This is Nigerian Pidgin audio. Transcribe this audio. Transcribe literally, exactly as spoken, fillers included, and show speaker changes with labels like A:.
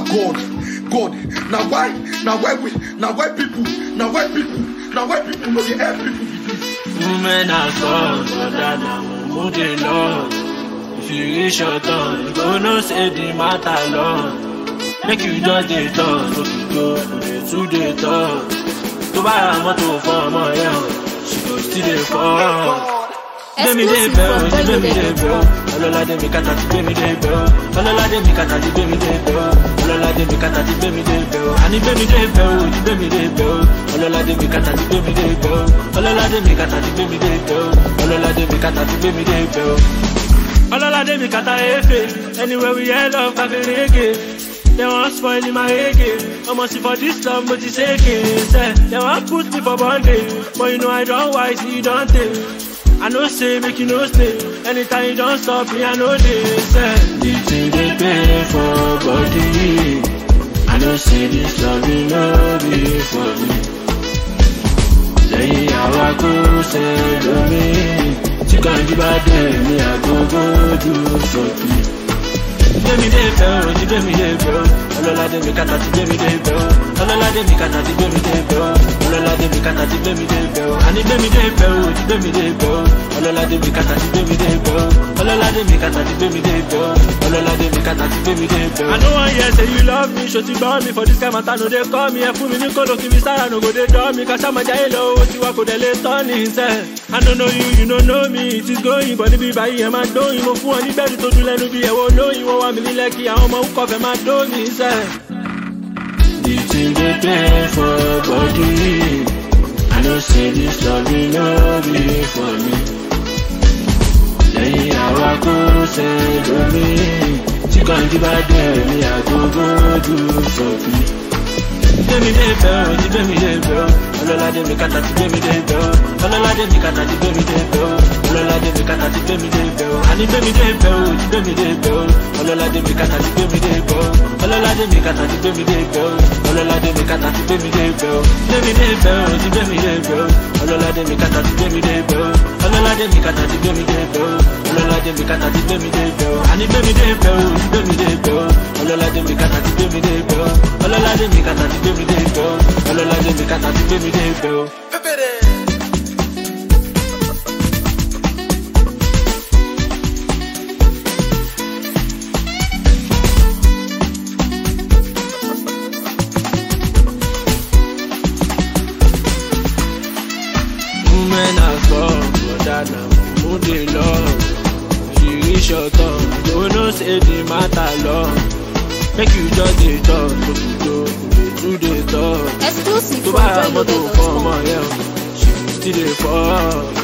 A: Now God, God, now why, now why we, now why people, now why people, now why people know the help people with this?
B: Women are strong, but that now move the Lord. If you reach your turn, you go no say the matter long. Make you just the talk, so you go to the talk. To buy a motor for my young, she go still the fall. Give me the bell, give me the bell. All of them make a touch, give me the bell. All of them make a touch, give me the bell. All of them make a touch, give me the bell. And give me the bell, give me the bell. All of them make a touch, give me the bell. All of them make a touch, give me the bell. All of them make a touch, give me the bell. All of them make a touch, anywhere we head off, I can reggae. They want spoil in my again. Almost for this love, but it's aching. They want put me for bondage, but you know I don't wise, you don't take. I know say make you no stay. Anytime you don't stop me, I know this. The thing they pay for body. I know say this love will not be for me. Say how I go say to me. She can't give a damn me, I go go do something. Give me the bell, give me the bell. All of them make a touch, give me the bell. All of them make a touch, give me the bell. All of them make a touch, give me the bell. And give me the bell, give me the bell. All of them make a touch, give me the bell. All of them make a touch, give me the bell. All of them make a touch, give me the bell. I know one year say you love me, show you love me for this kind of time. No they call me, and put me in color, give me star, no go they draw me. Cause I'm a jailo, what you want to delay turning, say. I don't know you, you don't know me. It is going, but it be by him, I don't you. Move on, you better to do let me be. I won't know you. I'm like I'm a hook of my dog inside. The thing they pay for body. I know say this love will not be for me. Say how I go say to me. She can't give a damn me, I go go do something. Give me the bell, give me the bell. All of them make a touch, give me the bell. All of them make a touch, give me the bell. All of them make a touch, give me the bell. And give me the bell, give me the bell. All of them make a touch, give me the bell. All of them make a touch, give me the bell. All of them make a touch, give me the bell. Give me the bell, give me the bell. All of them make a touch, give me the bell. All of them make a touch, give me the bell. All of them make a touch, give me the bell. And give me the bell, give me the bell. All of them make a touch, give me the bell. All of them make a touch, give me the bell. All of them make a touch, give me the bell. Women are strong, but that now move the Lord. If you reach your turn, you know say the matter long. Make you just the talk, so you go to the talk.
C: Exclusive
B: to
C: for
B: buy a motor
C: Joy
B: for my young, she still the fall.